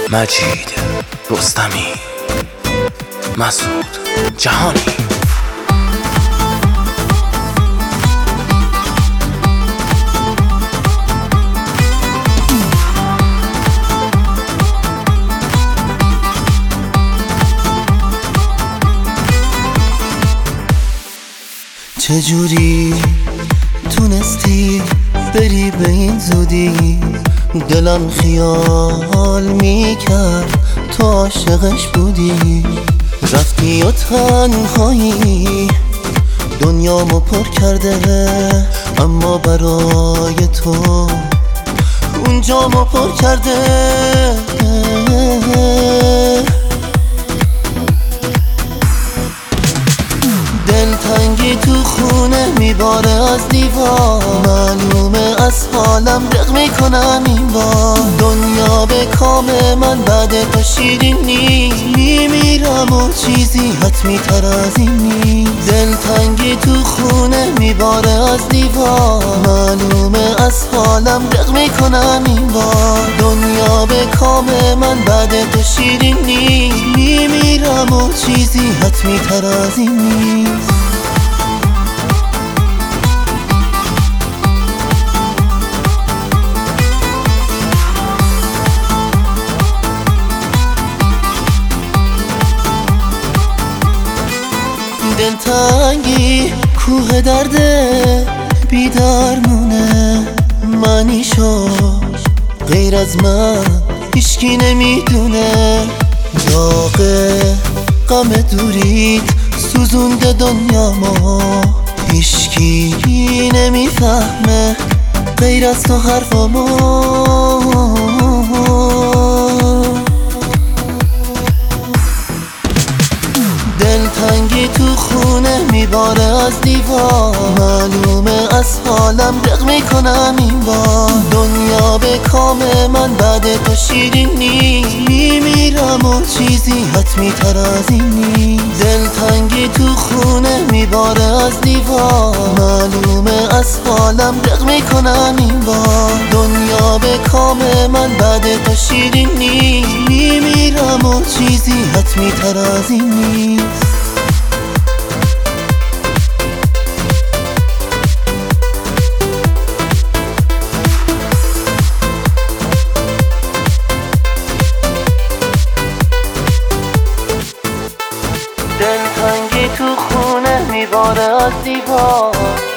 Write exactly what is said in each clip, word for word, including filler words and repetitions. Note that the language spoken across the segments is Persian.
مجید رستمی، مسعود جهانی. چجوری تونستی بری به این زودی؟ دلم خیال میکرد تو عاشقش بودی. رفتی و تنهایی دنیامو پر کرده، اما برای تو اونجامو پر کرده. دلتنگی تو خونه میباره از دیوار، معلومه از حالم دق میکنم این بار. دنیا به کام من بعد تو شیرین نیست، میمیرم و چیزی حتمی تر از این نیست. دلتنگی تو خونه میباره از دیوار، معلومه از حالم دق میکنم این بار. دنیا به کام من بعد تو شیرین نیست، میمیرم و چیزی حتمی تر از این نیست. دلتنگی کوه درده بیدارمونه، معنیشو غیر از من هیچکی نمیدونه. داغ غم دوریت سوزونده دنیامو، هیچکی نمیفهمه غیر از تو حرفامو. دلتنگی تو خونه میباره از دیوار، معلومه از حالم دق میکنم این بار. دنیا به کام من بعد تو شیرین نیست، میمیرم و چیزی حتمی تر از این نیست. دلتنگی تو خونه میباره از دیوار، معلومه از حالم دق میکنم این بار. دنیا به کام من بعد تو شیرین نیست، میمیرم و چیزی حتمی تر از این نیست. دلتنگی تو خونه میباره از دیوار،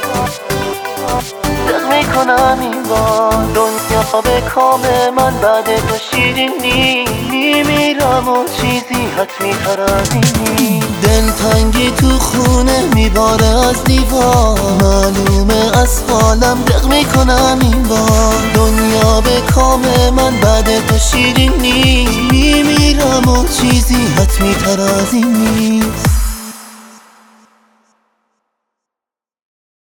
دق میکنم این بار. دنیا به کام من بعد تو شیرین نیست، میمیرم و چیزی حتمی تر از این نیست. دلتنگی تو خونه میباره از دیوار، معلومه از حالم دق میکنم این بار. دنیا به کام من بعد تو شیرین نیست، میمیرم و چیزی حتمی تر از این نیست.